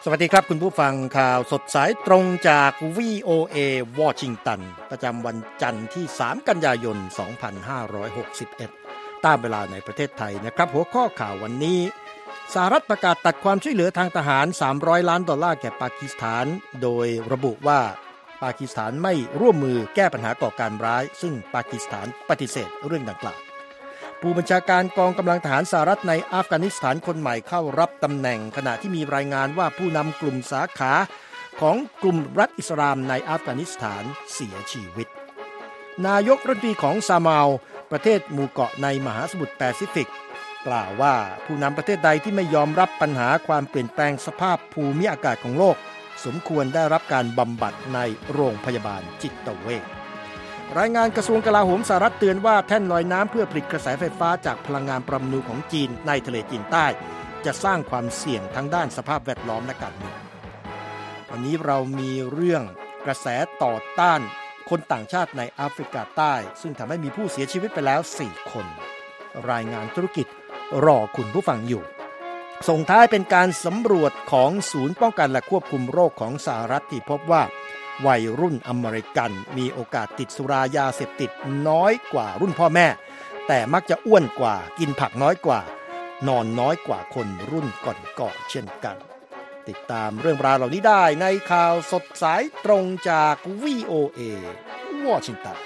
สวัสดีครับคุณผู้ฟังข่าวสดสายตรงจาก VOA วอชิงตันประจำวันจันทร์ที่3กันยายน2561ตามเวลาในประเทศไทยนะครับหัวข้อข่าววันนี้สหรัฐประกาศตัดความช่วยเหลือทางทหาร$300 ล้านแก่ปากีสถานโดยระบุว่าปากีสถานไม่ร่วมมือแก้ปัญหาก่อการร้ายซึ่งปากีสถานปฏิเสธเรื่องดังกล่าวผู้บัญชาการกองกำลังทหารสหรัฐในอัฟกานิสถานคนใหม่เข้ารับตำแหน่งขณะที่มีรายงานว่าผู้นำกลุ่มสาขาของกลุ่มรัฐอิสลามในอัฟกานิสถานเสียชีวิตนายกรัฐมนตรีของซามาลประเทศหมู่เกาะในมหาสมุทรแปซิฟิกกล่าวว่าผู้นำประเทศใดที่ไม่ยอมรับปัญหาความเปลี่ยนแปลงสภาพภูมิอากาศของโลกสมควรได้รับการบำบัดในโรงพยาบาลจิตเวชรายงานกระทรวงกลาโหมสหรัฐเตือนว่าแท่นลอยน้ำเพื่อผลิตกระแสไฟฟ้าจากพลังงานปรมาณูของจีนในทะเลจีนใต้จะสร้างความเสี่ยงทั้งด้านสภาพแวดล้อมและการเมืองวันนี้เรามีเรื่องกระแสต่อต้านคนต่างชาติในแอฟริกาใต้ซึ่งทำให้มีผู้เสียชีวิตไปแล้ว4คนรายงานธุรกิจรอคุณผู้ฟังอยู่ส่งท้ายเป็นการสำรวจของศูนย์ป้องกันและควบคุมโรคของสหรัฐที่พบว่าวัยรุ่นอเมริกันมีโอกาสติดสุรายาเสพติดน้อยกว่ารุ่นพ่อแม่แต่มักจะอ้วนกว่ากินผักน้อยกว่านอนน้อยกว่าคนรุ่นก่อนๆเช่นกันติดตามเรื่องราวเหล่านี้ได้ในข่าวสดสายตรงจาก VOA วอชิงตัน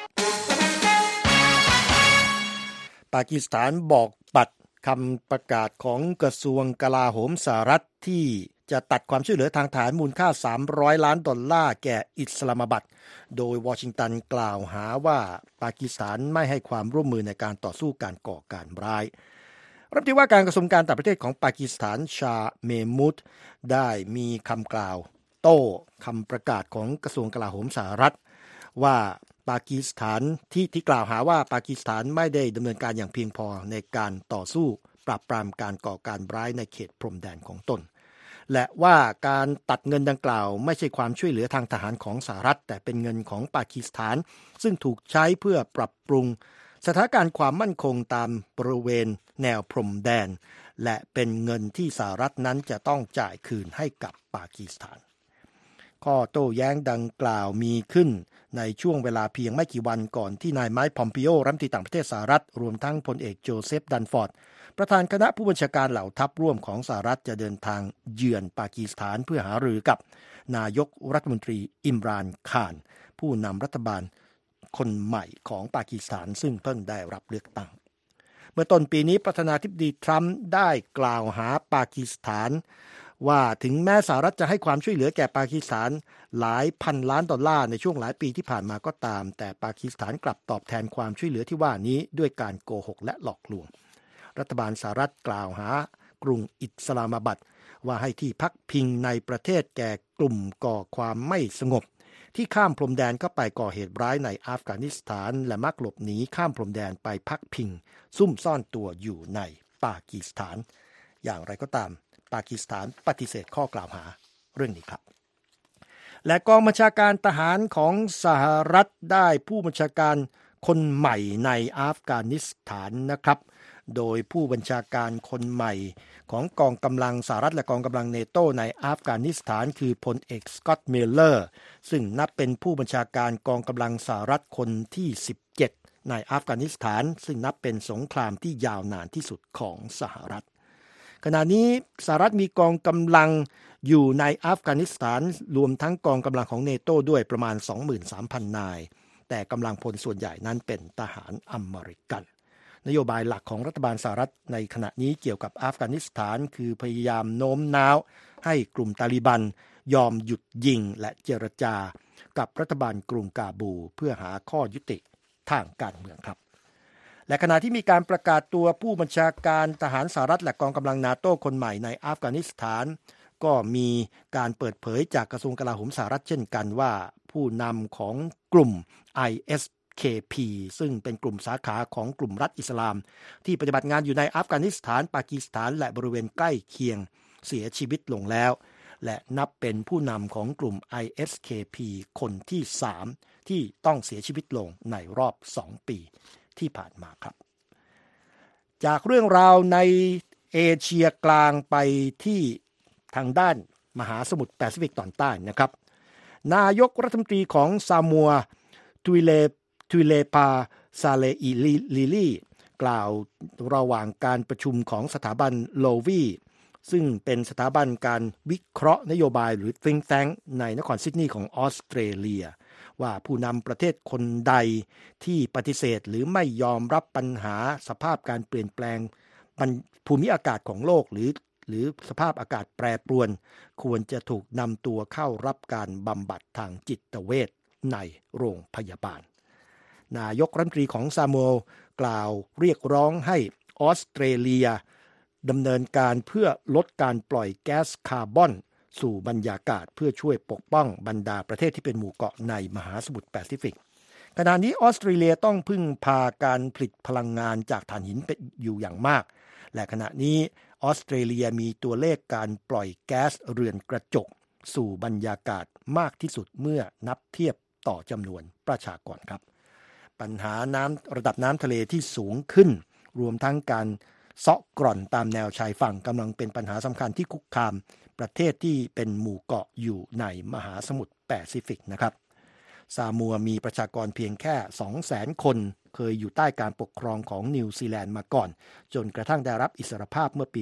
ปากีสถานบอกปัดคำประกาศของกระทรวงกลาโหมสหรัฐที่จะตัดความช่วยเหลือทางทหารมูลค่า$300 ล้านแก่อิสลามบัดโดยวอชิงตันกล่าวหาว่าปากีสถานไม่ให้ความร่วมมือในการต่อสู้การก่อการร้ายรัฐมนตรีว่าการกระทรวงการต่างประเทศของปากีสถานชาเมมุดได้มีคำกล่าวโต้คำประกาศของกระทรวงกลาโหมสหรัฐว่าปากีสถานที่กล่าวหาว่าปากีสถานไม่ได้ดำเนินการอย่างเพียงพอในการต่อสู้ปราบปรามการก่อการร้ายในเขตพรมแดนของตนและว่าการตัดเงินดังกล่าวไม่ใช่ความช่วยเหลือทางทหารของสหรัฐแต่เป็นเงินของปากีสถานซึ่งถูกใช้เพื่อปรับปรุงสถานการณ์ความมั่นคงตามบริเวณแนวพรมแดนและเป็นเงินที่สหรัฐนั้นจะต้องจ่ายคืนให้กับปากีสถานข้อโต้แย้งดังกล่าวมีขึ้นในช่วงเวลาเพียงไม่กี่วันก่อนที่นายไมค์ พอมปิโอรัฐมนตรีต่างประเทศสหรัฐรวมทั้งพลเอกโจเซฟ ดันฟอร์ดประธานคณะผู้บัญชาการเหล่าทัพร่วมของสหรัฐจะเดินทางเยือนปากีสถานเพื่อหารือกับนายกรัฐมนตรีอิมรานคานผู้นำรัฐบาลคนใหม่ของปากีสถานซึ่งเพิ่งได้รับเลือกตั้งเมื่อต้นปีนี้ประธานาธิบดีทรัมป์ได้กล่าวหาปากีสถานว่าถึงแม้สหรัฐจะให้ความช่วยเหลือแก่ปากีสถานหลายพันล้านดอลลาร์ในช่วงหลายปีที่ผ่านมาก็ตามแต่ปากีสถานกลับตอบแทนความช่วยเหลือที่ว่านี้ด้วยการโกหกและหลอกลวงรัฐบาลสหรัฐกล่าวหากรุงอิสลามบัดว่าให้ที่พักพิงในประเทศแก่กลุ่มก่อความไม่สงบที่ข้ามพรมแดนเข้าไปก่อเหตุร้ายในอัฟกานิสถานและมักหลบหนีข้ามพรมแดนไปพักพิงซุ่มซ่อนตัวอยู่ในปากีสถานอย่างไรก็ตามปากีสถานปฏิเสธข้อกล่าวหาเรื่องนี้ครับและกองบัญชาการทหารของสหรัฐได้ผู้บัญชาการคนใหม่ในอัฟกานิสถานนะครับโดยผู้บัญชาการคนใหม่ของกองกำลังสหรัฐและกองกำลังเนโตในอัฟกานิสถานคือพลเอกสก็อตต์ มิลเลอร์ซึ่งนับเป็นผู้บัญชาการกองกำลังสหรัฐคนที่17ในอัฟกานิสถานซึ่งนับเป็นสงครามที่ยาวนานที่สุดของสหรัฐขณะนี้สหรัฐมีกองกำลังอยู่ในอัฟกานิสถานรวมทั้งกองกำลังของเนโตด้วยประมาณ 23,000 นายแต่กำลังพลส่วนใหญ่นั้นเป็นทหารอเมริกันนโยบายหลักของรัฐบาลสหรัฐในขณะนี้เกี่ยวกับอัฟกานิสถานคือพยายามโน้มน้าวให้กลุ่มตาลิบันยอมหยุดยิงและเจรจากับรัฐบาลกรุงกาบูเพื่อหาข้อยุติทางการเมืองครับและขณะที่มีการประกาศตัวผู้บัญชาการทหารสหรัฐและกองกำลังนาโต้คนใหม่ในอัฟกานิสถานก็มีการเปิดเผยจากกระทรวงกลาโหมสหรัฐเช่นกันว่าผู้นำของกลุ่ม ISKP ซึ่งเป็นกลุ่มสาขาของกลุ่มรัฐอิสลามที่ปฏิบัติงานอยู่ในอัฟกานิสถานปากีสถานและบริเวณใกล้เคียงเสียชีวิตลงแล้วและนับเป็นผู้นำของกลุ่ม ISKP คนที่3ที่ต้องเสียชีวิตลงในรอบ2ปีที่ผ่านมาครับจากเรื่องราวในเอเชียกลางไปที่ทางด้านมหาสมุทรแปซิฟิกตอนใต้นะครับนายกรัฐมนตรีของซามัวทุยเลปาซาเลอิลิลี่กล่าวระหว่างการประชุมของสถาบันโลวีซึ่งเป็นสถาบันการวิเคราะห์นโยบายหรือ Think Tank ในนครซิดนีย์ของออสเตรเลียว่าผู้นำประเทศคนใดที่ปฏิเสธหรือไม่ยอมรับปัญหาสภาพการเปลี่ยนแปลงภูมิอากาศของโลกหรือสภาพอากาศแปรปรวนควรจะถูกนำตัวเข้ารับการบำบัดทางจิตเวชในโรงพยาบาลนายกรัฐมนตรีของซามัวกล่าวเรียกร้องให้ออสเตรเลียดำเนินการเพื่อลดการปล่อยแก๊สคาร์บอนสู่บรรยากาศเพื่อช่วยปกป้องบรรดาประเทศที่เป็นหมู่เกาะในมหาสมุทรแปซิฟิกขณะนี้ออสเตรเลียต้องพึ่งพาการผลิตพลังงานจากถ่านหินเป็นอยู่อย่างมากและขณะนี้ออสเตรเลียมีตัวเลขการปล่อยแก๊สเรือนกระจกสู่บรรยากาศมากที่สุดเมื่อนับเทียบต่อจำนวนประชากรครับปัญหาระดับน้ำทะเลที่สูงขึ้นรวมทั้งการเซาะกร่อนตามแนวชายฝั่งกำลังเป็นปัญหาสำคัญที่คุกคามประเทศที่เป็นหมู่เกาะอยู่ในมหาสมุทรแปซิฟิกนะครับซามัวมีประชากรเพียงแค่ 200,000 คนเคยอยู่ใต้การปกครองของนิวซีแลนด์มาก่อนจนกระทั่งได้รับอิสรภาพเมื่อปี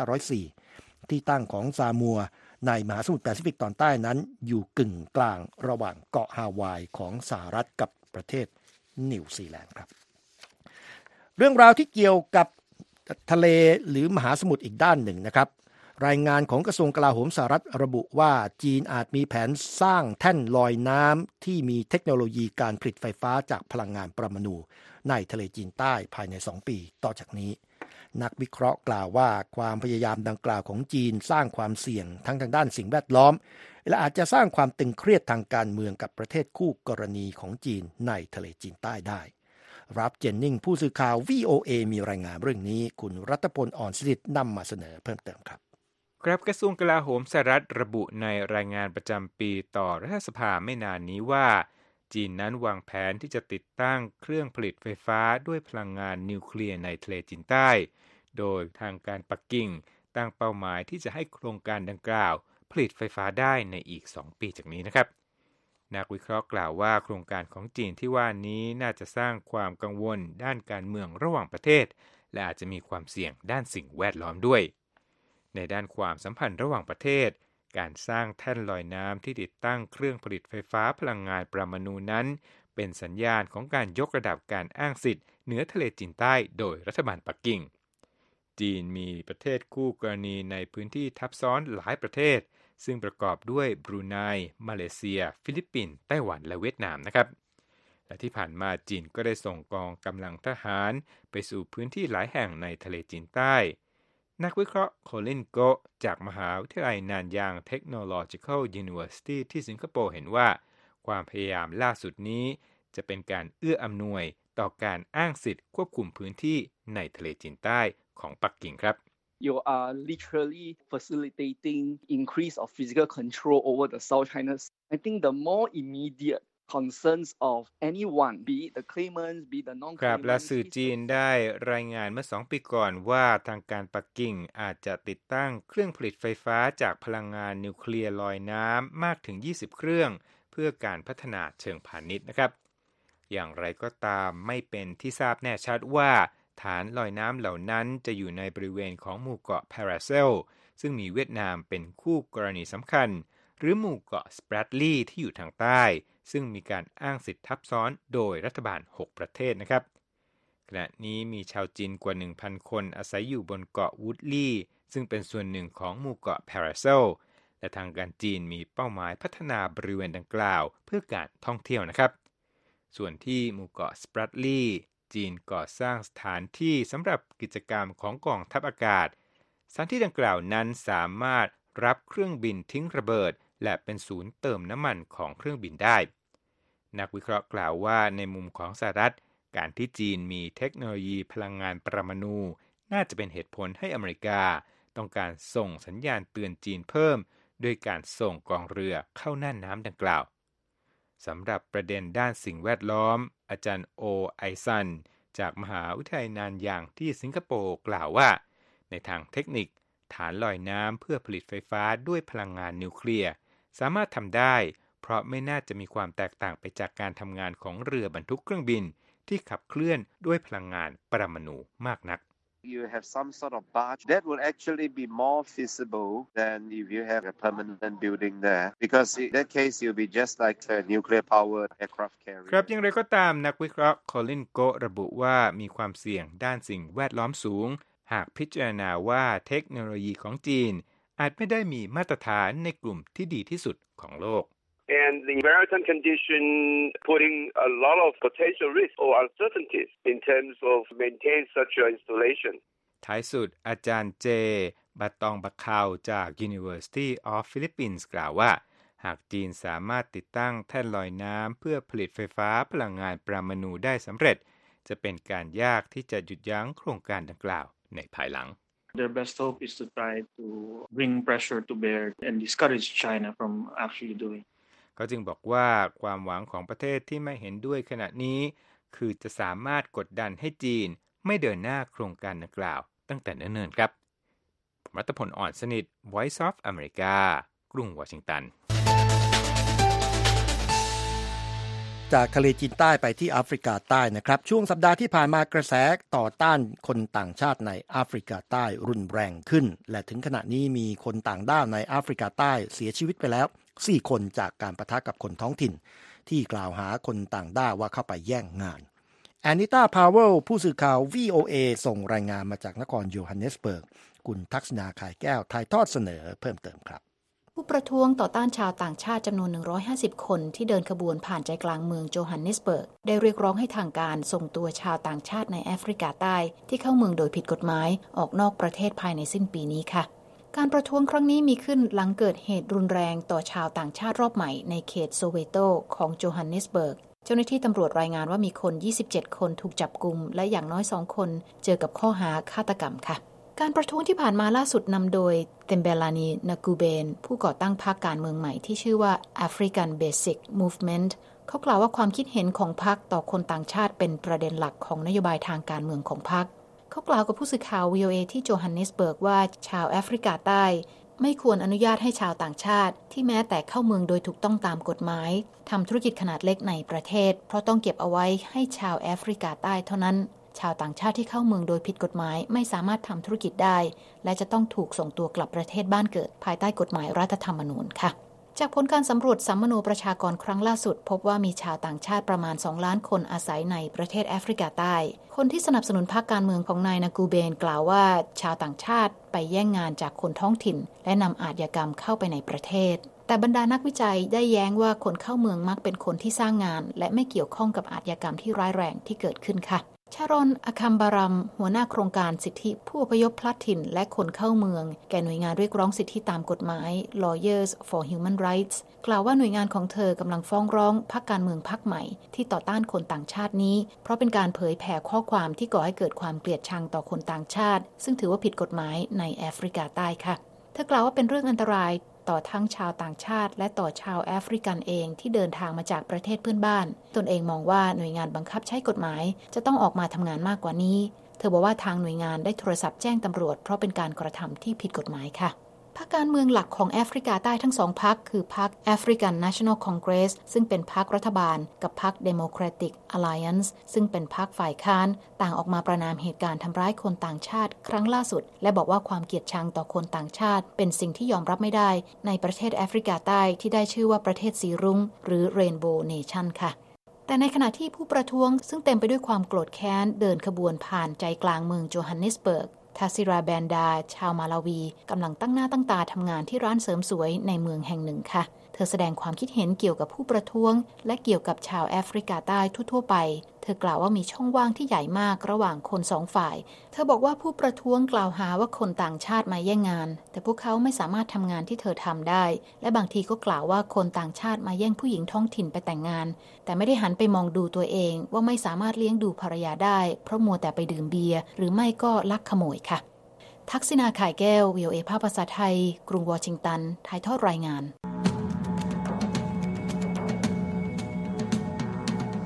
2504 ที่ตั้งของซามัวในมหาสมุทรแปซิฟิกตอนใต้นั้นอยู่กึ่งกลางระหว่างเกาะฮาวายของสหรัฐกับประเทศนิวซีแลนด์ครับเรื่องราวที่เกี่ยวกับทะเลหรือมหาสมุทรอีกด้านหนึ่งนะครับรายงานของกระทรวงกลาโหมสหรัฐระบุว่าจีนอาจมีแผนสร้างแท่นลอยน้ำที่มีเทคโนโลยีการผลิตไฟฟ้าจากพลังงานปรมาณูในทะเลจีนใต้ภายใน2 ปีต่อจากนี้นักวิเคราะห์กล่าวว่าความพยายามดังกล่าวของจีนสร้างความเสี่ยงทั้งทางด้านสิ่งแวดล้อมและอาจจะสร้างความตึงเครียดทางการเมืองกับประเทศคู่กรณีของจีนในทะเลจีนใต้ได้รับเจนนิงผู้สื่อข่าว VOA มีรายงานเรื่องนี้คุณรัตพล อ่อนสิรินำมาเสนอเพิ่มเติมครับครับกระทรวงกลาโหมสหรัฐระบุในรายงานประจำปีต่อรัฐสภาไม่นานนี้ว่าจีนนั้นวางแผนที่จะติดตั้งเครื่องผลิตไฟฟ้าด้วยพลังงานนิวเคลียร์ในทะเลจีนใต้โดยทางการปักกิ่งตั้งเป้าหมายที่จะให้โครงการดังกล่าวผลิตไฟฟ้าได้ในอีก2 ปีจากนี้นะครับนักวิเคราะห์กล่าวว่าโครงการของจีนที่ว่านี้น่าจะสร้างความกังวลด้านการเมืองระหว่างประเทศและอาจจะมีความเสี่ยงด้านสิ่งแวดล้อมด้วยในด้านความสัมพันธ์ระหว่างประเทศการสร้างแท่นลอยน้ำที่ติดตั้งเครื่องผลิตไฟฟ้าพลังงานปรมาณูนั้นเป็นสัญญาณของการยกระดับการอ้างสิทธิ์เหนือทะเลจีนใต้โดยรัฐบาลปักกิ่งจีนมีประเทศคู่กรณีในพื้นที่ทับซ้อนหลายประเทศซึ่งประกอบด้วยบรูไนมาเลเซียฟิลิปปินส์ไต้หวันและเวียดนามนะครับและที่ผ่านมาจีนก็ได้ส่งกองกำลังทหารไปสู่พื้นที่หลายแห่งในทะเลจีนใต้นักวิเคราะห์โคลินโกจากมหาวิทยาลัยนานยางเทคโนโลยีคัลยูนิเวอร์ซิตี้ที่สิงคโปร์เห็นว่าความพยายามล่าสุดนี้จะเป็นการเอื้ออำนวยต่อการอ้างสิทธิ์ควบคุมพื้นที่ในทะเลจีนใต้ของปักกิ่งครับ You are literally facilitating increase of physical control over the South China Sea. I think the more immediate concerns of anyone, be it the claimants, be it the non-claimants. ครับและสื่อจีนได้รายงานเมื่อ2 ปีก่อนว่าทางการปักกิ่งอาจจะติดตั้งเครื่องผลิตไฟฟ้าจากพลังงานนิวเคลียร์ลอยน้ำมากถึง20 เครื่องเพื่อการพัฒนาเชิงพาณิชย์นะครับอย่างไรก็ตามไม่เป็นที่ทราบแน่ชัดว่าฐานลอยน้ำเหล่านั้นจะอยู่ในบริเวณของหมู่เกาะพาราเซลซึ่งมีเวียดนามเป็นคู่กรณีสำคัญหรือหมู่เกาะสเปรดลีที่อยู่ทางใต้ซึ่งมีการอ้างสิทธิทับซ้อนโดยรัฐบาล6 ประเทศนะครับขณะนี้มีชาวจีนกว่า 1,000 คนอาศัยอยู่บนเกาะวูดลี่ซึ่งเป็นส่วนหนึ่งของหมู่เกาะพาราเซลและทางการจีนมีเป้าหมายพัฒนาบริเวณดังกล่าวเพื่อการท่องเที่ยวนะครับส่วนที่หมู่เกาะสเปรดลีจีนก่อสร้างสถานที่สำหรับกิจกรรมของกองทัพอากาศสถานที่ดังกล่าวนั้นสามารถรับเครื่องบินทิ้งระเบิดและเป็นศูนย์เติมน้ำมันของเครื่องบินได้นักวิเคราะห์กล่าวว่าในมุมของสหรัฐการที่จีนมีเทคโนโลยีพลังงานปรมาณูน่าจะเป็นเหตุผลให้อเมริกาต้องการส่งสัญญาณเตือนจีนเพิ่มด้วยการส่งกองเรือเข้าน่านน้ำดังกล่าวสำหรับประเด็นด้านสิ่งแวดล้อมอาจารย์โอไอซันจากมหาวิทยาลัยนานยางที่สิงคโปร์กล่าวว่าในทางเทคนิคฐานลอยน้ำเพื่อผลิตไฟฟ้าด้วยพลังงานนิวเคลียร์สามารถทำได้เพราะไม่น่าจะมีความแตกต่างไปจากการทำงานของเรือบรรทุกเครื่องบินที่ขับเคลื่อนด้วยพลังงานปรมาณูมากนัก You have some sort of barge that will actually be more feasible than if you have a permanent building there because in that case you'll be just like a nuclear powered aircraft carrier ครับอย่างไรก็ตามนักวิเคราะห์คอลินโกระบุว่ามีความเสี่ยงด้านสิ่งแวดล้อมสูงหากพิจารณาว่าเทคโนโลยีของจีนอาจไม่ได้มีมาตรฐานในกลุ่มที่ดีที่สุดของโลก And the maritime condition putting a lot of potential risks or uncertainties in terms of maintain such an installation. ท้ายสุดอาจารย์เจบัตตองบักคาวจาก University of Philippines กล่าวว่าหากจีนสามารถติดตั้งแท่นลอยน้ำเพื่อผลิตไฟฟ้าพลังงานปรมาณูได้สำเร็จจะเป็นการยากที่จะหยุดยั้งโครงการดังกล่าวในภายหลัง Their best hope is to try to bring pressure to bear and discourage China from actually doing เขาจึงบอกว่าความหวังของประเทศที่ไม่เห็นด้วยขณะนี้คือจะสามารถกดดันให้จีนไม่เดินหน้าโครงการดังกล่าวตั้งแต่เนิ่นๆครับผมรัตพล อ่อนสนิท Voice of America กรุงวอชิงตันจากทะเลจีนใต้ไปที่แอฟริกาใต้นะครับช่วงสัปดาห์ที่ผ่านมากระแสต่อต้านคนต่างชาติในแอฟริกาใต้รุนแรงขึ้นและถึงขณะนี้มีคนต่างด้าวในแอฟริกาใต้เสียชีวิตไปแล้ว4 คนจากการปะทะกับคนท้องถิ่นที่กล่าวหาคนต่างด้าวว่าเข้าไปแย่งงานแอนิต้าพาวเวลผู้สื่อข่าว VOA ส่งรายงานมาจากนครโยฮันเนสเบิร์กคุณทักษณาข่ายแก้วถ่ายทอดเสนอเพิ่มเติมครับผู้ประท้วงต่อต้านชาวต่างชาติจำนวน150คนที่เดินขบวนผ่านใจกลางเมืองโจฮันเนสเบิร์กได้เรียกร้องให้ทางการส่งตัวชาวต่างชาติในแอฟริกาใต้ที่เข้าเมืองโดยผิดกฎหมายออกนอกประเทศภายในสิ้นปีนี้ค่ะการประท้วงครั้งนี้มีขึ้นหลังเกิดเหตุรุนแรงต่อชาวต่างชาติรอบใหม่ในเขตโซเวโตของโจฮันเนสเบิร์กเจ้าหน้าที่ตำรวจรายงานว่ามีคน27คนถูกจับกุมและอย่างน้อย2คนเจอกับข้อหาฆาตกรรมค่ะการประท้วงที่ผ่านมาล่าสุดนำโดยเต็มเบลานีนากูเบนผู้ก่อตั้งพรรคการเมืองใหม่ที่ชื่อว่า African Basic Movement เขากล่าวว่าความคิดเห็นของพรรคต่อคนต่างชาติเป็นประเด็นหลักของนโยบายทางการเมืองของพรรคเขากล่าวกับผู้สื่อข่าว VOA ที่โจฮันเนสเบิร์กว่าชาวแอฟริกาใต้ไม่ควรอนุญาตให้ชาวต่างชาติที่แม้แต่เข้าเมืองโดยถูกต้องตามกฎหมายทำธุรกิจขนาดเล็กในประเทศเพราะต้องเก็บเอาไว้ให้ชาวแอฟริกาใต้เท่านั้นชาวต่างชาติที่เข้าเมืองโดยผิดกฎหมายไม่สามารถทำธุรกิจได้และจะต้องถูกส่งตัวกลับประเทศบ้านเกิดภายใต้กฎหมายรัฐธรรมนูญค่ะจากผลการสำรวจสัมมโนประชากรครั้งล่าสุดพบว่ามีชาวต่างชาติประมาณ2 ล้านคนอาศัยในประเทศแอฟริกาใต้คนที่สนับสนุนพรรคการเมืองของนายนากูเบนกล่าวว่าชาวต่างชาติไปแย่งงานจากคนท้องถิ่นและนำอาชญากรรมเข้าไปในประเทศแต่บรรดานักวิจัยได้แย้งว่าคนเข้าเมืองมักเป็นคนที่สร้างงานและไม่เกี่ยวข้องกับอาชญากรรมที่ร้ายแรงที่เกิดขึ้นค่ะชารอนอคัมบารัมหัวหน้าโครงการสิทธิผู้อพยพพลัดถิ่นและคนเข้าเมืองแก่หน่วยงานเรียกร้องสิทธิตามกฎหมาย Lawyers for Human Rights กล่าวว่าหน่วยงานของเธอกำลังฟ้องร้องพรรคการเมืองพรรคใหม่ที่ต่อต้านคนต่างชาตินี้เพราะเป็นการเผยแผ่ข้อความที่ก่อให้เกิดความเกลียดชังต่อคนต่างชาติซึ่งถือว่าผิดกฎหมายในแอฟริกาใต้ค่ะเธอกล่าวว่าเป็นเรื่องอันตรายต่อทั้งชาวต่างชาติและต่อชาวแอฟริกันเองที่เดินทางมาจากประเทศเพื่อนบ้านตนเองมองว่าหน่วยงานบังคับใช้กฎหมายจะต้องออกมาทำงานมากกว่านี้เธอบอกว่าทางหน่วยงานได้โทรศัพท์แจ้งตำรวจเพราะเป็นการกระทำที่ผิดกฎหมายค่ะพรรคการเมืองหลักของแอฟริกาใต้ทั้ง2 พรรคคือพรรค African National Congress ซึ่งเป็นพรรครัฐบาลกับพรรค Democratic Alliance ซึ่งเป็นพรรคฝ่ายค้านต่างออกมาประณามเหตุการณ์ทำร้ายคนต่างชาติครั้งล่าสุดและบอกว่าความเกลียดชังต่อคนต่างชาติเป็นสิ่งที่ยอมรับไม่ได้ในประเทศแอฟริกาใต้ที่ได้ชื่อว่าประเทศสีรุ้งหรือ Rainbow Nation ค่ะแต่ในขณะที่ผู้ประท้วงซึ่งเต็มไปด้วยความโกรธแค้นเดินขบวนผ่านใจกลางเมืองโจฮันเนสเบิร์กทาซิราแบนดาชาวมาลาวีกำลังตั้งหน้าตั้งตาทำงานที่ร้านเสริมสวยในเมืองแห่งหนึ่งค่ะเธอแสดงความคิดเห็นเกี่ยวกับผู้ประท้วงและเกี่ยวกับชาวแอฟริกาใต้ทั่วๆไปเธอกล่าวว่ามีช่องว่างที่ใหญ่มากระหว่างคน2 ฝ่ายเธอบอกว่าผู้ประท้วงกล่าวหาว่าคนต่างชาติมาแย่งงานแต่พวกเขาไม่สามารถทำงานที่เธอทำได้และบางทีก็กล่าวว่าคนต่างชาติมาแย่งผู้หญิงท้องถิ่นไปแต่งงานแต่ไม่ได้หันไปมองดูตัวเองว่าไม่สามารถเลี้ยงดูภรรยาได้เพราะมัวแต่ไปดื่มเบียร์หรือไม่ก็ลักขโมยค่ะทักษิณาข่ายแก้ว VOA ภาคภาษาไทยกรุงวอชิงตันถ่ายทอดรายงาน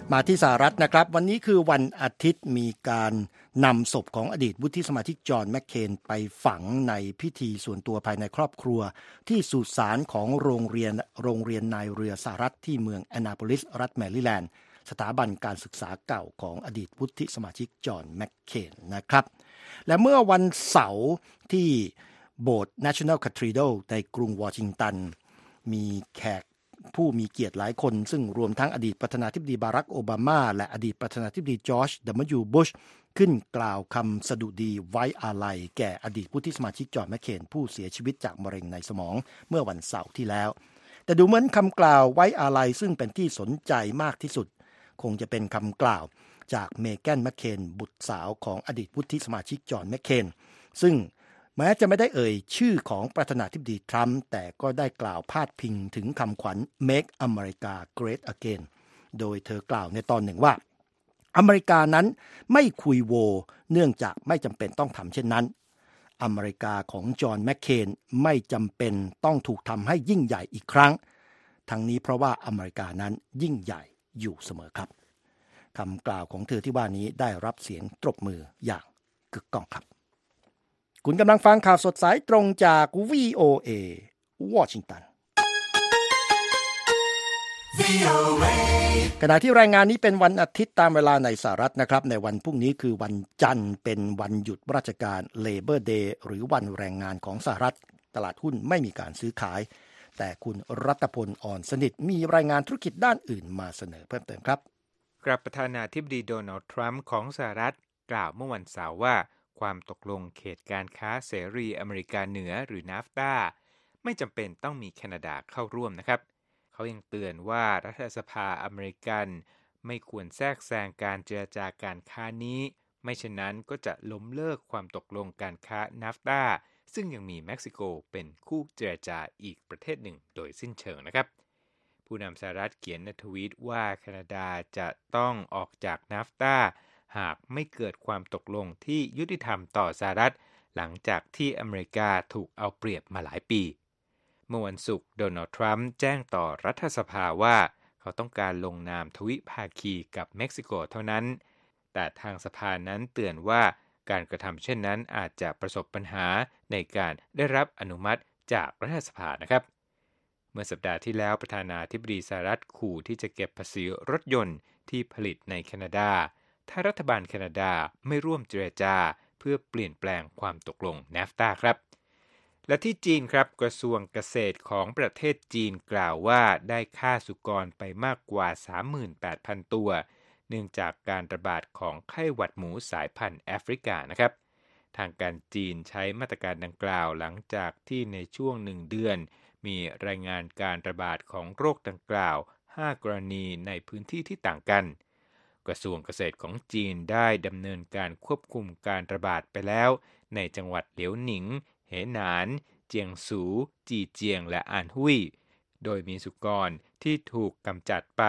มาที่สหรัฐนะครับวันนี้คือวันอาทิตย์มีการนำศพของอดีตวุฒิสมาชิกจอห์นแมคเคนไปฝังในพิธีส่วนตัวภายในครอบครัวที่สุสานของโรงเรียนนายเรือสหรัฐที่เมืองแอนนาโพลิสรัฐแมริแลนด์สถาบันการศึกษาเก่าของอดีตวุฒิสมาชิกจอห์นแมคเคนนะครับและเมื่อวันเสาร์ที่โบสถ์ National Cathedral ในกรุงวอชิงตันมีแขกผู้มีเกียรติหลายคนซึ่งรวมทั้งอดีตประธานาธิบดีบารักโอบามาและอดีตประธานาธิบดีจอร์จ W. บุชขึ้นกล่าวคำสดุดีไว้อาลัยแก่อดีตวุฒิสมาชิกจอห์นแมคเคนผู้เสียชีวิตจากมะเร็งในสมองเมื่อวันเสาร์ที่แล้วแต่ดูเหมือนคำกล่าวไว้อาลัยซึ่งเป็นที่สนใจมากที่สุดคงจะเป็นคำกล่าวจากเมแกนแมคเคนบุตรสาวของอดีตวุฒิสมาชิกจอห์นแมคเคนซึ่งแม้จะไม่ได้เอ่ยชื่อของประธานาธิบดีทรัมป์แต่ก็ได้กล่าวพาดพิงถึงคำขวัญ Make America Great Again โดยเธอกล่าวในตอนหนึ่งว่าอเมริกานั้นไม่คุยโวเนื่องจากไม่จำเป็นต้องทำเช่นนั้นอเมริกาของจอห์นแมคเคนไม่จำเป็นต้องถูกทำให้ยิ่งใหญ่อีกครั้งทั้งนี้เพราะว่าอเมริกานั้นยิ่งใหญ่อยู่เสมอครับคำกล่าวของเธอที่ว่านี้ได้รับเสียงตบมืออย่างกึกก้องครับคุณกำลังฟังข่าวสดสายตรงจาก VOA วอชิงตันขณะที่รายงานนี้เป็นวันอาทิตย์ตามเวลาในสหรัฐนะครับในวันพรุ่งนี้คือวันจันทร์เป็นวันหยุดราชการ Labor Day หรือวันแรงงานของสหรัฐตลาดหุ้นไม่มีการซื้อขายแต่คุณรัตพล อ่อนสนิทมีรายงานธุรกิจด้านอื่นมาเสนอเพิ่มเติมครับครับประธานาธิบดีโดนัลด์ทรัมป์ของสหรัฐกล่าวเมื่อวันเสาร์ว่าความตกลงเขตการค้าเสรีอเมริกาเหนือหรือ NAFTA ไม่จำเป็นต้องมีแคนาดาเข้าร่วมนะครับเขายังเตือนว่ารัฐสภาอเมริกันไม่ควรแทรกแซงการเจรจาการค้านี้ไม่เช่นนั้นก็จะล้มเลิกความตกลงการค้า NAFTA ซึ่งยังมีเม็กซิโกเป็นคู่เจรจาอีกประเทศหนึ่งโดยสิ้นเชิงนะครับผู้นำสหรัฐเขียนในทวีตว่าแคนาดาจะต้องออกจาก NAFTAหากไม่เกิดความตกลงที่ยุติธรรมต่อสหรัฐหลังจากที่อเมริกาถูกเอาเปรียบมาหลายปีเมื่อวันศุกร์โดนัลด์ทรัมป์แจ้งต่อรัฐสภาว่าเขาต้องการลงนามทวิภาคีกับเม็กซิโกเท่านั้นแต่ทางสภานั้นเตือนว่าการกระทำเช่นนั้นอาจจะประสบปัญหาในการได้รับอนุมัติจากรัฐสภานะครับเมื่อสัปดาห์ที่แล้วประธานาธิบดีสหรัฐขู่ที่จะเก็บภาษีรถยนต์ที่ผลิตในแคนาดาถ้ารัฐบาลแคนาดาไม่ร่วมเจรจาเพื่อเปลี่ยนแปลงความตกลง NAFTA ครับและที่จีนครับกระทรวงเกษตรของประเทศจีนกล่าวว่าได้ฆ่าสุกรไปมากกว่า 38,000 ตัวเนื่องจากการระบาดของไข้หวัดหมูสายพันธุ์แอฟริกานะครับทางการจีนใช้มาตรการดังกล่าวหลังจากที่ในช่วง1 เดือนมีรายงานการระบาดของโรคดังกล่าว5 กรณีในพื้นที่ที่ต่างกันกระทรวงเกษตรของจีนได้ดำเนินการควบคุมการระบาดไปแล้วในจังหวัดเหลียวหนิงเหหนานเจียงสูจีเจียงและอานฮุยโดยมีสุกรที่ถูกกำจัดไป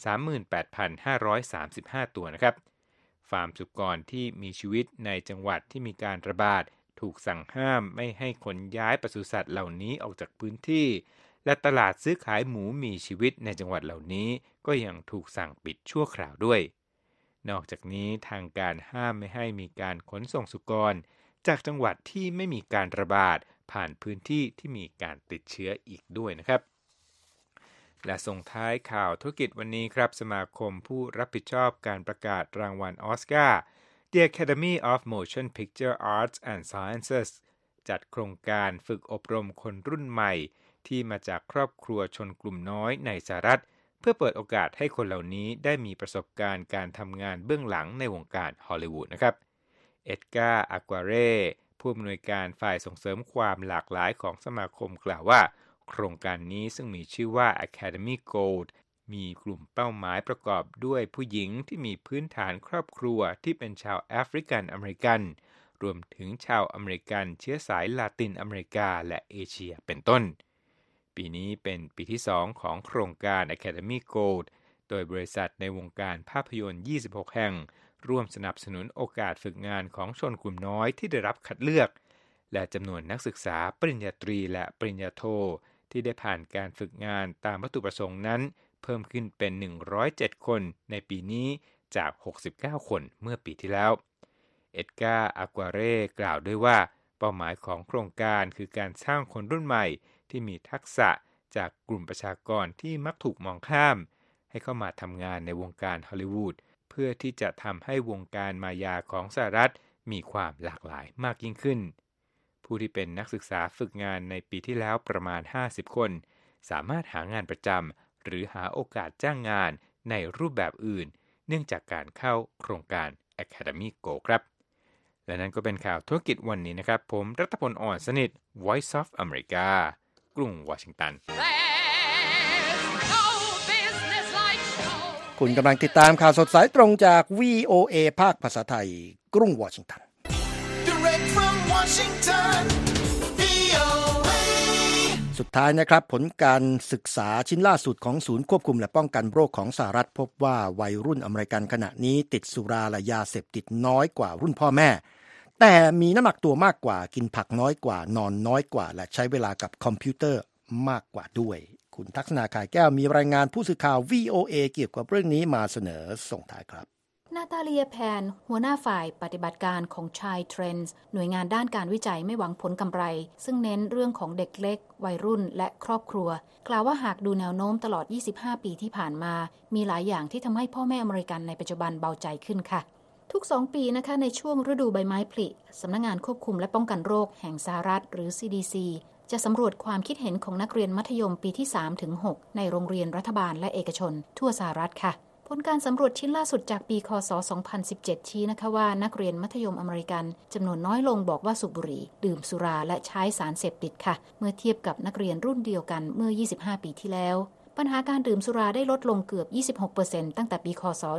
38,535 ตัวนะครับฟาร์มสุกรที่มีชีวิตในจังหวัดที่มีการระบาดถูกสั่งห้ามไม่ให้ขนย้ายปศุสัตว์เหล่านี้ออกจากพื้นที่และตลาดซื้อขายหมูมีชีวิตในจังหวัดเหล่านี้ก็ยังถูกสั่งปิดชั่วคราวด้วยนอกจากนี้ทางการห้ามไม่ให้มีการขนส่งสุกรจากจังหวัดที่ไม่มีการระบาดผ่านพื้นที่ที่มีการติดเชื้ออีกด้วยนะครับและส่งท้ายข่าวธุรกิจวันนี้ครับสมาคมผู้รับผิดชอบการประกาศรางวัลออสการ์ The Academy of Motion Picture Arts and Sciences จัดโครงการฝึกอบรมคนรุ่นใหม่ที่มาจากครอบครัวชนกลุ่มน้อยในสหรัฐเพื่อเปิดโอกาสให้คนเหล่านี้ได้มีประสบการณ์การทำงานเบื้องหลังในวงการฮอลลีวูดนะครับเอ็ดการ์ อากวาเร่ผู้อำนวยการฝ่ายส่งเสริมความหลากหลายของสมาคมกล่าวว่าโครงการนี้ซึ่งมีชื่อว่า Academy Gold มีกลุ่มเป้าหมายประกอบด้วยผู้หญิงที่มีพื้นฐานครอบครัวที่เป็นชาวแอฟริกันอเมริกันรวมถึงชาวอเมริกันเชื้อสายลาตินอเมริกาและเอเชียเป็นต้นปีนี้เป็นปีที่2ของโครงการ Academy Gold โดยบริษัทในวงการภาพยนตร์26แห่งร่วมสนับสนุนโอกาสฝึกงานของชนกลุ่มน้อยที่ได้รับคัดเลือกและจำนวนนักศึกษาปริญญาตรีและปริญญาโทที่ได้ผ่านการฝึกงานตามวัตถุประสงค์นั้นเพิ่มขึ้นเป็น107คนในปีนี้จาก69คนเมื่อปีที่แล้วเอ็ดการ์ อากวาเร่กล่าวด้วยว่าเป้าหมายของโครงการคือการสร้างคนรุ่นใหม่ที่มีทักษะจากกลุ่มประชากรที่มักถูกมองข้ามให้เข้ามาทำงานในวงการฮอลลีวูดเพื่อที่จะทำให้วงการมายาของสหรัฐมีความหลากหลายมากยิ่งขึ้นผู้ที่เป็นนักศึกษาฝึกงานในปีที่แล้วประมาณ50คนสามารถหางานประจำหรือหาโอกาสจ้างงานในรูปแบบอื่นเนื่องจากการเข้าโครงการ Academy Go ครับและนั้นก็เป็นข่าวธุรกิจวันนี้นะครับผมรัตพล อ่อนสนิท Voice of America กรุงวอชิงตันคุณกำลังติดตามข่าวสดสายตรงจาก VOA ภาคภาษาไทยกรุงวอชิงตัน Direct from Washington, VOA สุดท้ายนะครับผลการศึกษาชิ้นล่าสุดของศูนย์ควบคุมและป้องกันโรคของสหรัฐพบว่าวัยรุ่นอเมริกันขณะนี้ติดสุราและยาเสพติดน้อยกว่ารุ่นพ่อแม่แต่มีน้ำหนักตัวมากกว่ากินผักน้อยกว่านอนน้อยกว่าและใช้เวลากับคอมพิวเตอร์มากกว่าด้วยคุณทักษณาข่ายแก้วมีรายงานผู้สื่อข่าว VOA เกี่ยวกับเรื่องนี้มาเสนอส่งท้ายครับนาตาเลียแพนหัวหน้าฝ่ายปฏิบัติการของ Child Trends หน่วยงานด้านการวิจัยไม่หวังผลกำไรซึ่งเน้นเรื่องของเด็กเล็กวัยรุ่นและครอบครัวกล่าวว่าหากดูแนวโน้มตลอด25ปีที่ผ่านมามีหลายอย่างที่ทำให้พ่อแม่อเมริกันในปัจจุบันเบาใจขึ้นค่ะทุก2ปีนะคะในช่วงฤดูใบไม้ผลิสำนักงานควบคุมและป้องกันโรคแห่งสหรัฐหรือ CDC จะสำรวจความคิดเห็นของนักเรียนมัธยมปีที่ 3-6 ในโรงเรียนรัฐบาลและเอกชนทั่วสหรัฐค่ะผลการสำรวจชิ้นล่าสุดจากปีคศ 2017 ชี้นะคะว่านักเรียนมัธยมอเมริกันจำนวนน้อยลงบอกว่าสูบบุหรี่ดื่มสุราและใช้สารเสพติดค่ะเมื่อเทียบกับนักเรียนรุ่นเดียวกันเมื่อ25ปีที่แล้วปัญหาการดื่มสุราได้ลดลงเกือบ 26% ตั้งแต่ปีคศ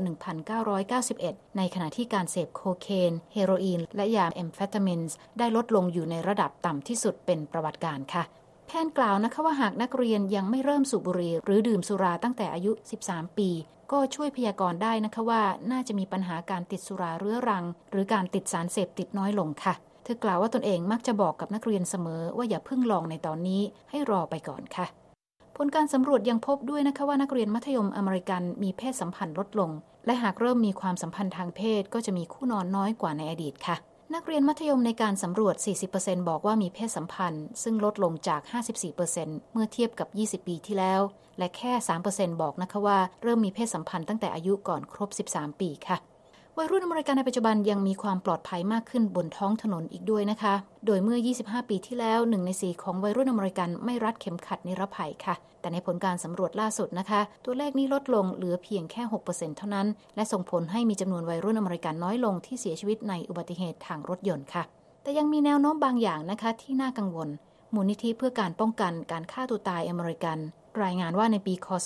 1991 ในขณะที่การเสพโคเคนเฮโรอีนและยาแอมเฟตามินส์ได้ลดลงอยู่ในระดับต่ำที่สุดเป็นประวัติการค่ะแพนกล่าวนะคะว่าหากนักเรียนยังไม่เริ่มสูบบุหรี่หรือดื่มสุราตั้งแต่อายุ 13 ปีก็ช่วยพยากรณ์ได้นะคะว่าน่าจะมีปัญหาการติดสุราเรื้อรังหรือการติดสารเสพติดน้อยลงค่ะเธอกล่าวว่าตนเองมักจะบอกกับนักเรียนเสมอว่าอย่าเพิ่งลองในตอนนี้ให้รอไปก่อนค่ะผลการสำรวจยังพบด้วยนะคะว่านักเรียนมัธยมอเมริกันมีเพศสัมพันธ์ลดลงและหากเริ่มมีความสัมพันธ์ทางเพศก็จะมีคู่นอนน้อยกว่าในอดีตค่ะนักเรียนมัธยมในการสำรวจ 40% บอกว่ามีเพศสัมพันธ์ซึ่งลดลงจาก 54% เมื่อเทียบกับ20ปีที่แล้วและแค่ 3% บอกนะคะว่าเริ่มมีเพศสัมพันธ์ตั้งแต่อายุก่อนครบ13ปีค่ะวัยรุ่นอเมริกันในปัจจุบันยังมีความปลอดภัยมากขึ้นบนท้องถนนอีกด้วยนะคะโดยเมื่อ25ปีที่แล้ว1ใน4ของวัยรุ่นอเมริกันไม่รัดเข็มขัดนิรภัยค่ะแต่ในผลการสำรวจล่าสุดนะคะตัวเลขนี้ลดลงเหลือเพียงแค่ 6% เท่านั้นและส่งผลให้มีจำนวนวัยรุ่นอเมริกันน้อยลงที่เสียชีวิตในอุบัติเหตุทางรถยนต์ค่ะแต่ยังมีแนวโน้มบางอย่างนะคะที่น่ากังวลมูลนิธิเพื่อการป้องกันการฆ่าตัวตายอเมริกันรายงานว่าในปีคศ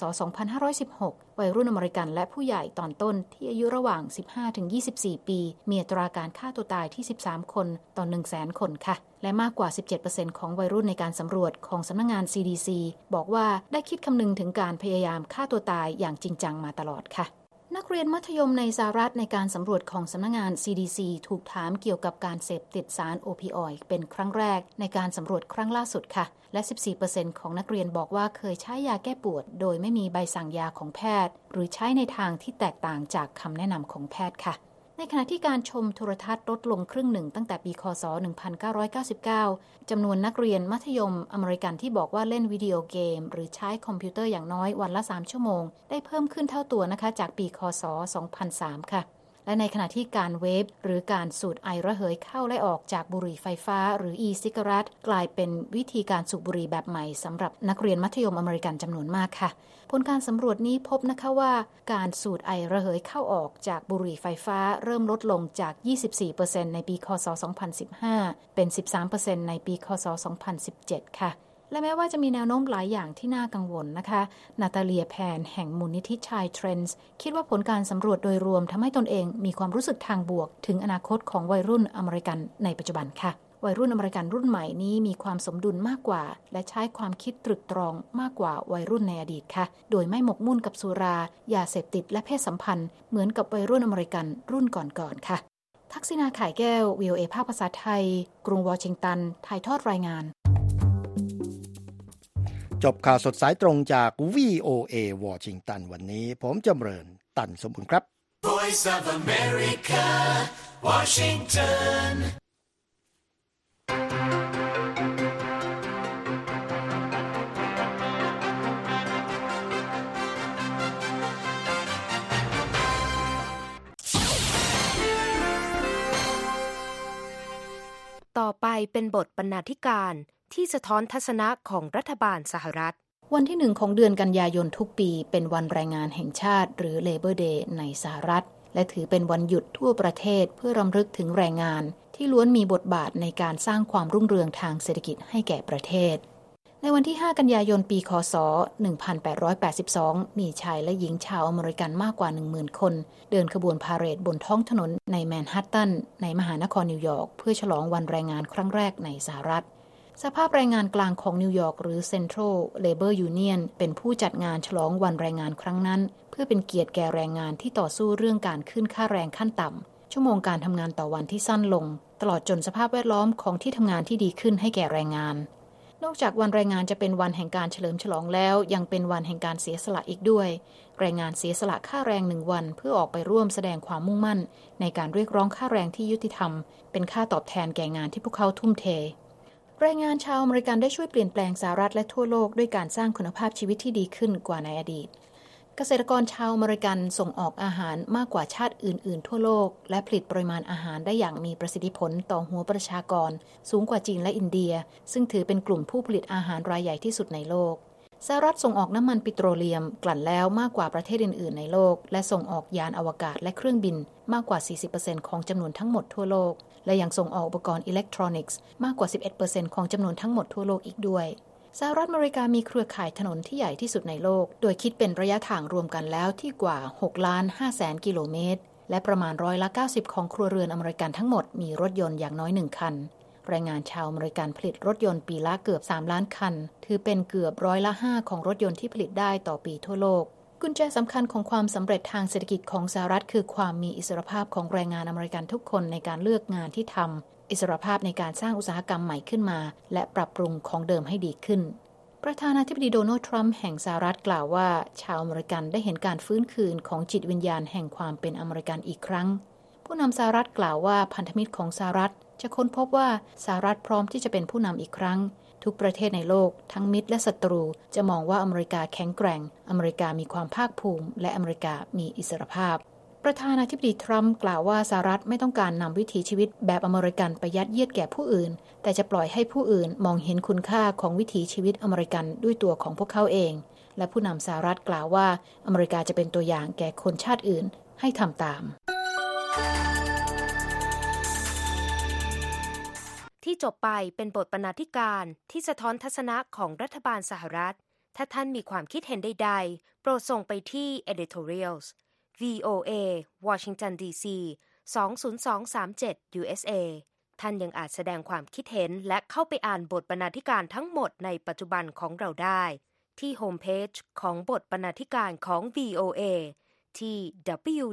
2516 วัยรุ่นอเมริกันและผู้ใหญ่ตอนต้นที่อายุระหว่าง 15-24 ปีมีอัตราการฆ่าตัวตายที่13คนต่อ 100,000 คนค่ะและมากกว่า 17% ของวัยรุ่นในการสำรวจของสำนักงาน CDC บอกว่าได้คิดคำนึงถึงการพยายามฆ่าตัวตายอย่างจริงจังมาตลอดค่ะนักเรียนมัธยมในสหรัฐในการสำรวจของสำนักงาน CDC ถูกถามเกี่ยวกับการเสพติดสารโอปิออยด์เป็นครั้งแรกในการสำรวจครั้งล่าสุดค่ะและ 14% ของนักเรียนบอกว่าเคยใช้ยาแก้ปวดโดยไม่มีใบสั่งยาของแพทย์หรือใช้ในทางที่แตกต่างจากคำแนะนำของแพทย์ค่ะในขณะที่การชมโทรทัศน์ลดลงครึ่งหนึ่งตั้งแต่ปีคศ 1999 จำนวนนักเรียนมัธยมอเมริกันที่บอกว่าเล่นวิดีโอเกมหรือใช้คอมพิวเตอร์อย่างน้อยวันละ3ชั่วโมงได้เพิ่มขึ้นเท่าตัวนะคะจากปีคศ 2003 ค่ะและในขณะที่การเวฟหรือการสูดไอระเหยเข้าและออกจากบุหรี่ไฟฟ้าหรือ e-cigarette กลายเป็นวิธีการสูบบุหรี่แบบใหม่สำหรับนักเรียนมัธยมอเมริกันจำนวนมากค่ะผลการสำรวจนี้พบนะคะว่าการสูดไอระเหยเข้าออกจากบุหรี่ไฟฟ้าเริ่มลดลงจาก 24% ในปีคศ 2015 เป็น 13% ในปีคศ 2017 ค่ะและแม้ว่าจะมีแนวโน้มหลายอย่างที่น่ากังวลนะคะนาตาเลียแพนแห่งมูลนิธิ Child Trends คิดว่าผลการสำรวจโดยรวมทำให้ตนเองมีความรู้สึกทางบวกถึงอนาคตของวัยรุ่นอเมริกันในปัจจุบันค่ะวัยรุ่นอเมริกันรุ่นใหม่นี้มีความสมดุลมากกว่าและใช้ความคิดตรึกตรองมากกว่าวัยรุ่นในอดีตค่ะโดยไม่หมกมุ่นกับสุรายาเสพติดและเพศสัมพันธ์เหมือนกับวัยรุ่นอเมริกันรุ่นก่อนๆค่ะทักษิณาข่ายแก้ว VOA ภาคภาษาไทยกรุงวอชิงตันถ่ายทอดรายงานจบข่าวสดสายตรงจาก VOA วอชิงตันวันนี้ผมจำเริญตันสมบูรณ์ครับ Voice of America Washington ต่อไปเป็นบทบรรณาธิการที่สะท้อนทัศนะของรัฐบาลสหรัฐวันที่1ของเดือนกันยายนทุกปีเป็นวันแรงงานแห่งชาติหรือ Labor Day ในสหรัฐและถือเป็นวันหยุดทั่วประเทศเพื่อรำลึกถึงแรงงานที่ล้วนมีบทบาทในการสร้างความรุ่งเรืองทางเศรษฐกิจให้แก่ประเทศในวันที่5กันยายนปีคศ1882มีชายและหญิงชาวอเมริกันมากกว่า 10,000 คนเดินขบวนพาเหรดบนท้องถนนในแมนฮัตตันในมหานครนิวยอร์กเพื่อฉลองวันแรงงานครั้งแรกในสหรัฐสภาพแรงงานกลางของนิวยอร์กหรือ Central Labor Union เป็นผู้จัดงานฉลองวันแรงงานครั้งนั้นเพื่อเป็นเกียรติแก่แรงงานที่ต่อสู้เรื่องการขึ้นค่าแรงขั้นต่ำชั่วโมงการทำงานต่อวันที่สั้นลงตลอดจนสภาพแวดล้อมของที่ทำงานที่ดีขึ้นให้แก่แรงงานนอกจากวันแรงงานจะเป็นวันแห่งการเฉลิมฉลองแล้วยังเป็นวันแห่งการเสียสละอีกด้วยแรงงานเสียสละค่าแรง1วันเพื่อออกไปร่วมแสดงความมุ่งมั่นในการเรียกร้องค่าแรงที่ยุติธรรมเป็นค่าตอบแทนแก่งานที่พวกเขาทุ่มเทแรงงานชาวอเมริกันได้ช่วยเปลี่ยนแปลงสหรัฐและทั่วโลกด้วยการสร้างคุณภาพชีวิตที่ดีขึ้นกว่าในอดีตเกษตรกรชาวอเมริกันส่งออกอาหารมากกว่าชาติอื่นๆทั่วโลกและผลิตปริมาณอาหารได้อย่างมีประสิทธิผลต่อหัวประชากรสูงกว่าจีนและอินเดียซึ่งถือเป็นกลุ่มผู้ผลิตอาหารรายใหญ่ที่สุดในโลกสหรัฐส่งออกน้ำมันปิโตรเลียมกลั่นแล้วมากกว่าประเทศอื่นๆในโลกและส่งออกยานอวกาศและเครื่องบินมากกว่า 40% ของจำนวนทั้งหมดทั่วโลกและยังส่งออกอุปกรณ์อิเล็กทรอนิกส์มากกว่า 11% ของจำนวนทั้งหมดทั่วโลกอีกด้วยสหรัฐอเมริกามีเครือข่ายถนนที่ใหญ่ที่สุดในโลกโดยคิดเป็นระยะทางรวมกันแล้วที่กว่า 6,500,000 กิโลเมตรและประมาณ90%ของครัวเรือนอเมริกันทั้งหมดมีรถยนต์อย่างน้อย1คันแรงงานชาวอเมริกันผลิตรถยนต์ปีละเกือบ3ล้านคันถือเป็นเกือบ5%ของรถยนต์ที่ผลิตได้ต่อปีทั่วโลกกุญแจสำคัญของความสำเร็จทางเศรษฐกิจของสหรัฐคือความมีอิสรภาพของแรงงานอเมริกันทุกคนในการเลือกงานที่ทำอิสรภาพในการสร้างอุตสาหกรรมใหม่ขึ้นมาและปรับปรุงของเดิมให้ดีขึ้นประธานาธิบดีโดนัลด์ทรัมป์แห่งสหรัฐกล่าวว่าชาวอเมริกันได้เห็นการฟื้นคืนของจิตวิญญาณแห่งความเป็นอเมริกันอีกครั้งผู้นำสหรัฐกล่าวว่าพันธมิตรของสหรัฐจะค้นพบว่าสหรัฐพร้อมที่จะเป็นผู้นำอีกครั้งทุกประเทศในโลกทั้งมิตรและศัตรูจะมองว่าอเมริกาแข็งแกร่งอเมริกามีความภาคภูมิและอเมริกามีอิสรภาพประธานาธิบดีทรัมป์กล่าวว่าสหรัฐไม่ต้องการนำวิถีชีวิตแบบอเมริกันไปยัดเยียดแก่ผู้อื่นแต่จะปล่อยให้ผู้อื่นมองเห็นคุณค่าของวิถีชีวิตอเมริกันด้วยตัวของพวกเขาเองและผู้นำสหรัฐกล่าวว่าอเมริกาจะเป็นตัวอย่างแก่คนชาติอื่นให้ทำตามที่จบไปเป็นบทบรรณาธิการที่สะท้อนทัศนะของรัฐบาลสหรัฐถ้าท่านมีความคิดเห็นใดๆโปรดส่งไปที่ editorials VOA Washington DC 20237 USA ท่านยังอาจแสดงความคิดเห็นและเข้าไปอ่านบทบรรณาธิการทั้งหมดในปัจจุบันของเราได้ที่โฮมเพจของบทบรรณาธิการของ VOA ที่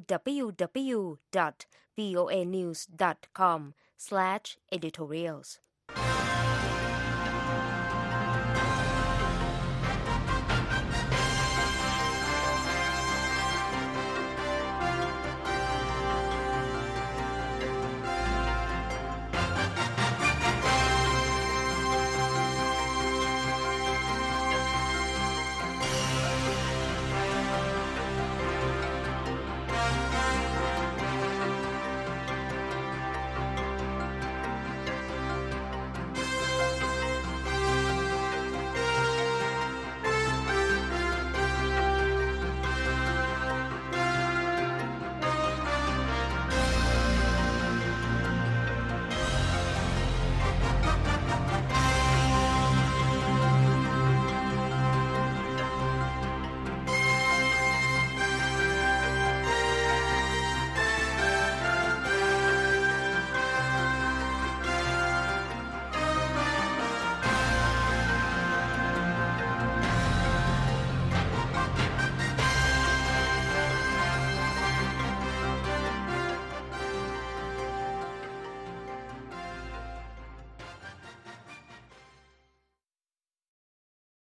www.voanews.com/editorials